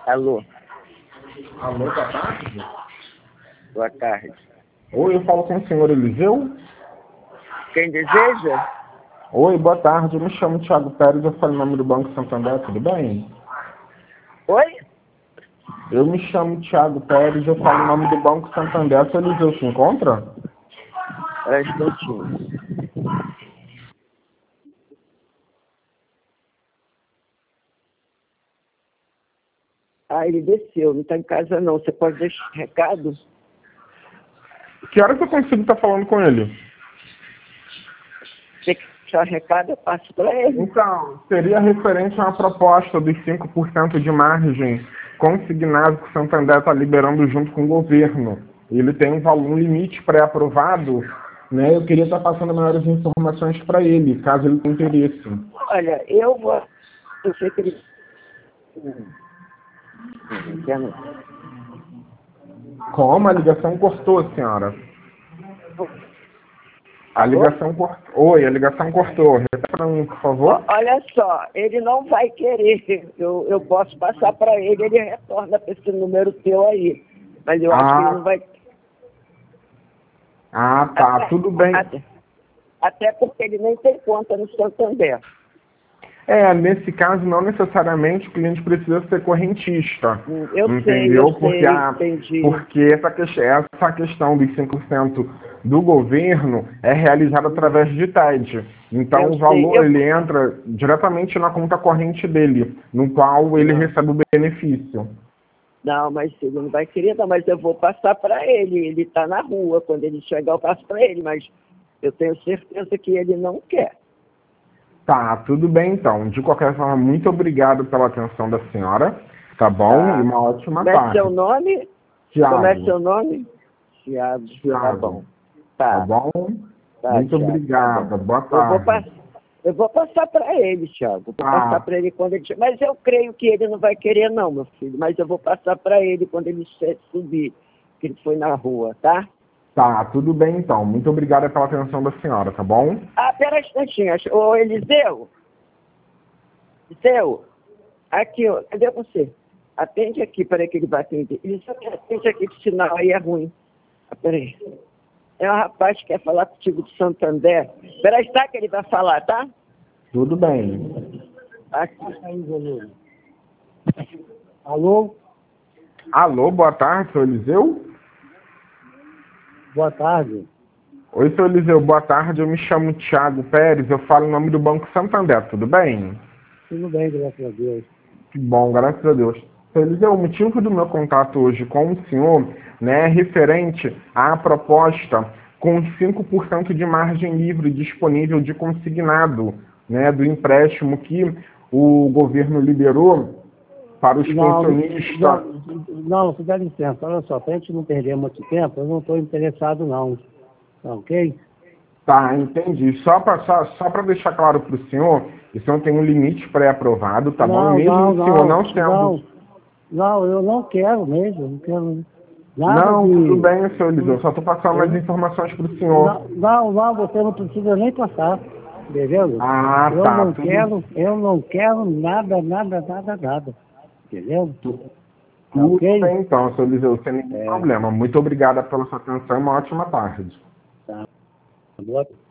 Alô, Alô, boa tarde. boa tarde. Oi, eu falo com o senhor Eliseu. Quem deseja? Oi, boa tarde. Eu me chamo Thiago Pérez, eu falo em nome do Banco Santander, tudo bem? Oi? Eu me chamo Thiago Pérez, eu falo em nome do Banco Santander. O senhor Eliseu se encontra? Um instantinho. Ah, ele desceu, não está em casa não. Você pode deixar recado? Que hora que eu consigo estar falando com ele? Você quer deixar recado, eu passo para ele. Então, seria referente a uma proposta dos 5% de margem consignado que o Santander está liberando junto com o governo. Ele tem um limite pré-aprovado, né? Eu queria estar passando maiores informações para ele, caso ele tenha interesse. Olha, eu vou... Eu sei que ele... Como? A ligação cortou, senhora. A Alô? ligação cortou. Oi, a ligação cortou. Repita para mim, por favor. Olha só, ele não vai querer. Eu posso passar para ele retorna para esse número teu aí. Mas eu acho que ele não vai... Tá, tudo bem. Até porque ele nem tem conta no Santander. Nesse caso, não necessariamente o cliente precisa ser correntista. Eu Entendeu? sei, entendi. Porque essa questão dos 5% do governo é realizada através de TED. Então, Eu o sei, valor ele entra diretamente na conta corrente dele, no qual ele recebe o benefício. Não, mas ele não vai querer, não, mas eu vou passar para ele. Ele está na rua. Quando ele chegar, eu passo para ele, mas eu tenho certeza que ele não quer. Tá, tudo bem então. De qualquer forma, muito obrigado pela atenção da senhora, tá bom? Tá. E uma ótima Como é tarde. seu nome? Thiago. Como é seu nome? Thiago. Tá bom. Tá bom? Tá, Muito Thiago, obrigada. tá bom. Boa tarde. Eu vou passar para ele, Thiago. Vou passar para ele quando ele chegar. Mas eu creio que ele não vai querer, não, meu filho. Mas eu vou passar para ele quando ele subir, que ele foi na rua, tá? Tá, tudo bem então. Muito obrigada pela atenção da senhora, tá bom? Ah, pera um instantinho. Ô, Eliseu. Eliseu. Aqui, ó. Cadê você? Atende aqui, peraí que ele vai atender. Eliseu, atende aqui, que o sinal aí é ruim. Ah, peraí. É um rapaz que quer falar contigo de Santander. Peraí, tá que ele vai falar, tá? Tudo bem. Aqui. Alô? Alô, boa tarde, seu Eliseu? Boa tarde. Oi, seu Eliseu, boa tarde. Eu me chamo Thiago Pérez, eu falo em nome do Banco Santander, tudo bem? Tudo bem, graças a Deus. Que bom, graças a Deus. Seu Eliseu, o motivo do meu contato hoje com o senhor, né, é referente à proposta com 5% de margem livre disponível de consignado, né, do empréstimo que o governo liberou para os pensionistas. Não, você dá licença. Olha só, para a gente não perder muito tempo, eu não estou interessado não. Tá ok? Tá, entendi. Só para deixar claro para o senhor tem um limite pré-aprovado, tá bom? Mesmo o senhor não sendo... Não, eu não quero mesmo. Não quero nada Não, de... tudo bem, seu Eliseu. Só estou passando mais informações para o senhor. Não, você não precisa nem passar. Entendeu? Ah, Eu tá. não quero nada. Entendeu? Tudo Ok? bem, então, seu Eliseu, sem nenhum problema. Muito obrigada pela sua atenção e uma ótima tarde. Tá. Boa